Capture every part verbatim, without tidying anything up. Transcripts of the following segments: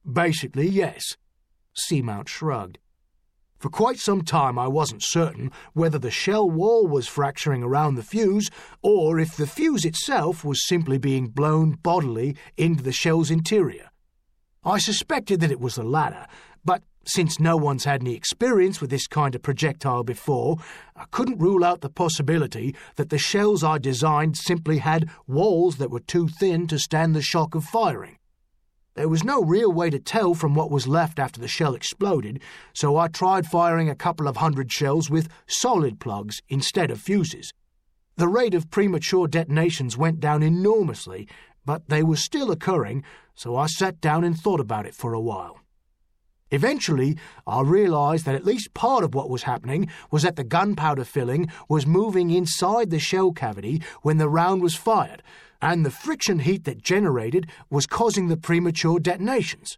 Basically, yes. Seamount shrugged. For quite some time I wasn't certain whether the shell wall was fracturing around the fuse or if the fuse itself was simply being blown bodily into the shell's interior. I suspected that it was the latter, but since no one's had any experience with this kind of projectile before, I couldn't rule out the possibility that the shells I designed simply had walls that were too thin to stand the shock of firing. There was no real way to tell from what was left after the shell exploded, so I tried firing a couple of hundred shells with solid plugs instead of fuses. The rate of premature detonations went down enormously, but they were still occurring, so I sat down and thought about it for a while. Eventually, I realized that at least part of what was happening was that the gunpowder filling was moving inside the shell cavity when the round was fired, and the friction heat that generated was causing the premature detonations.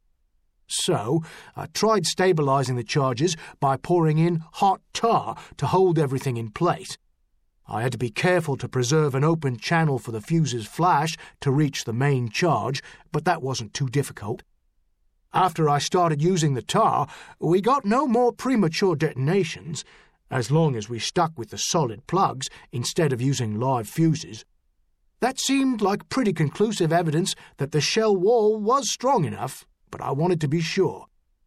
So, I tried stabilizing the charges by pouring in hot tar to hold everything in place. I had to be careful to preserve an open channel for the fuse's flash to reach the main charge, but that wasn't too difficult. After I started using the tar, we got no more premature detonations, as long as we stuck with the solid plugs instead of using live fuses. That seemed like pretty conclusive evidence that the shell wall was strong enough, but I wanted to be sure.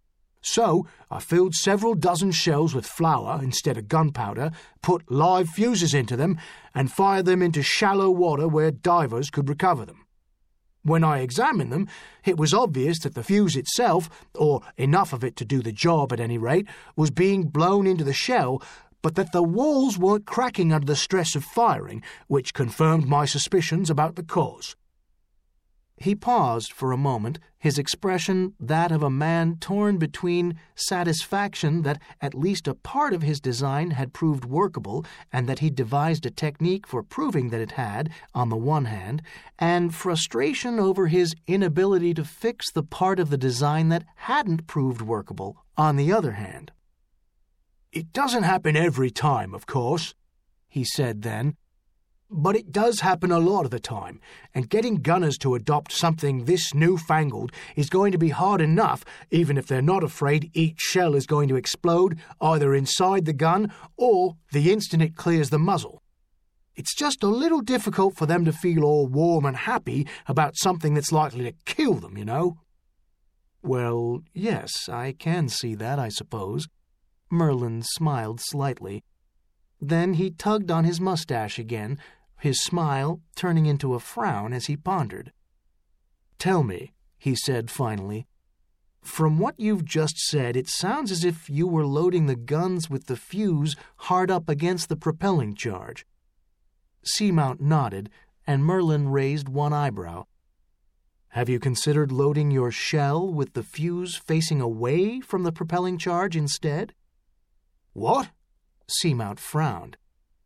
So I filled several dozen shells with flour instead of gunpowder, put live fuses into them, and fired them into shallow water where divers could recover them. When I examined them, it was obvious that the fuse itself, or enough of it to do the job at any rate, was being blown into the shell, but that the walls weren't cracking under the stress of firing, which confirmed my suspicions about the cause. He paused for a moment, his expression that of a man torn between satisfaction that at least a part of his design had proved workable and that he'd devised a technique for proving that it had, on the one hand, and frustration over his inability to fix the part of the design that hadn't proved workable, on the other hand. "It doesn't happen every time, of course," he said then, "but it does happen a lot of the time, and getting gunners to adopt something this newfangled is going to be hard enough, even if they're not afraid each shell is going to explode either inside the gun or the instant it clears the muzzle. It's just a little difficult for them to feel all warm and happy about something that's likely to kill them, you know." "Well, yes, I can see that, I suppose." Merlin smiled slightly. Then he tugged on his mustache again, his smile turning into a frown as he pondered. "Tell me," he said finally, "from what you've just said, it sounds as if you were loading the guns with the fuse hard up against the propelling charge." Seamount nodded, and Merlin raised one eyebrow. "Have you considered loading your shell with the fuse facing away from the propelling charge instead?" "What?" Seamount frowned.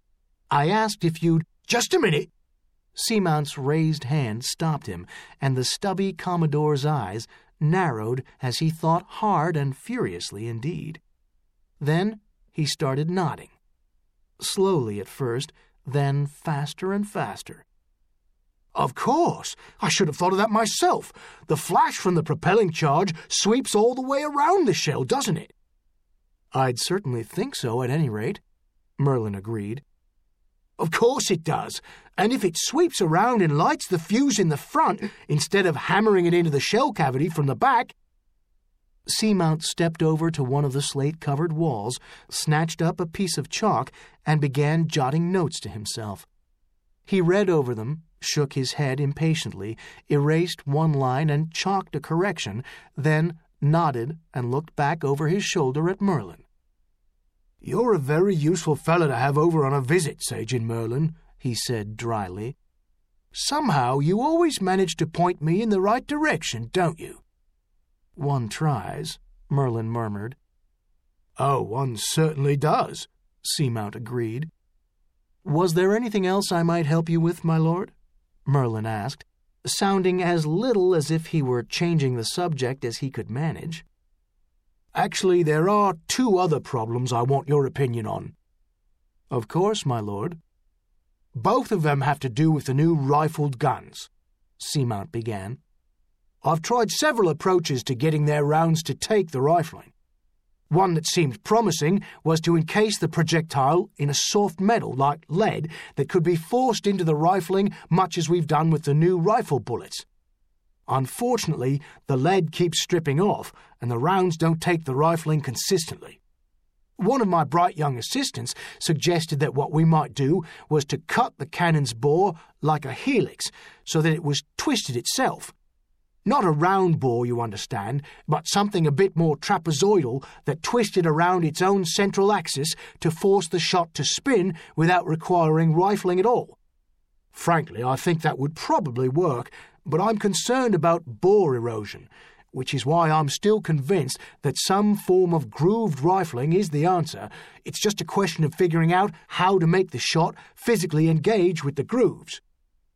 "I asked if you'd—" "Just a minute!" Seamount's raised hand stopped him, and the stubby Commodore's eyes narrowed as he thought hard and furiously indeed. Then he started nodding. Slowly at first, then faster and faster. "Of course! I should have thought of that myself. The flash from the propelling charge sweeps all the way around the shell, doesn't it?" "I'd certainly think so, at any rate," Merlin agreed. "Of course it does, and if it sweeps around and lights the fuse in the front instead of hammering it into the shell cavity from the back—" Seamount stepped over to one of the slate-covered walls, snatched up a piece of chalk, and began jotting notes to himself. He read over them, shook his head impatiently, erased one line and chalked a correction, then nodded and looked back over his shoulder at Merlin. "You're a very useful fellow to have over on a visit, Sagan Merlin," he said dryly. "Somehow you always manage to point me in the right direction, don't you?" "One tries," Merlin murmured. "Oh, one certainly does," Seamount agreed. "Was there anything else I might help you with, my lord?" Merlin asked, sounding as little as if he were changing the subject as he could manage. "Actually, there are two other problems I want your opinion on." "Of course, my lord." "Both of them have to do with the new rifled guns," Seamount began. I've tried several approaches to getting their rounds to take the rifling. One that seemed promising was to encase the projectile in a soft metal like lead that could be forced into the rifling much as we've done with the new rifle bullets. Unfortunately, the lead keeps stripping off and the rounds don't take the rifling consistently. One of my bright young assistants suggested that what we might do was to cut the cannon's bore like a helix so that it was twisted itself. Not a round bore, you understand, but something a bit more trapezoidal that twisted around its own central axis to force the shot to spin without requiring rifling at all. Frankly, I think that would probably work, but I'm concerned about bore erosion, which is why I'm still convinced that some form of grooved rifling is the answer. It's just a question of figuring out how to make the shot physically engage with the grooves.